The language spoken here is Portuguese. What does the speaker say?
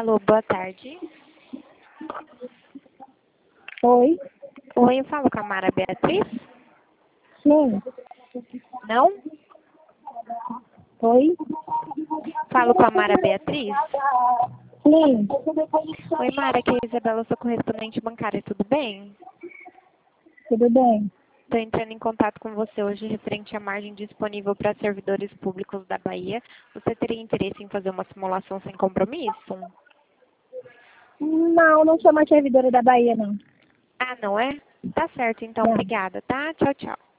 Alô, boa tarde. Oi? Oi, eu falo com a Mara Beatriz? Sim. Não? Oi? Falo com a Mara Beatriz? Sim. Oi, Mara, aqui é a Isabela, sou correspondente bancária, tudo bem? Tudo bem? Estou entrando em contato com você hoje referente à margem disponível para servidores públicos da Bahia. Você teria interesse em fazer uma simulação sem compromisso? Não, não sou mais servidora da Bahia, não. Ah, não é? Tá certo, então, Não. obrigada, tá? Tchau, tchau.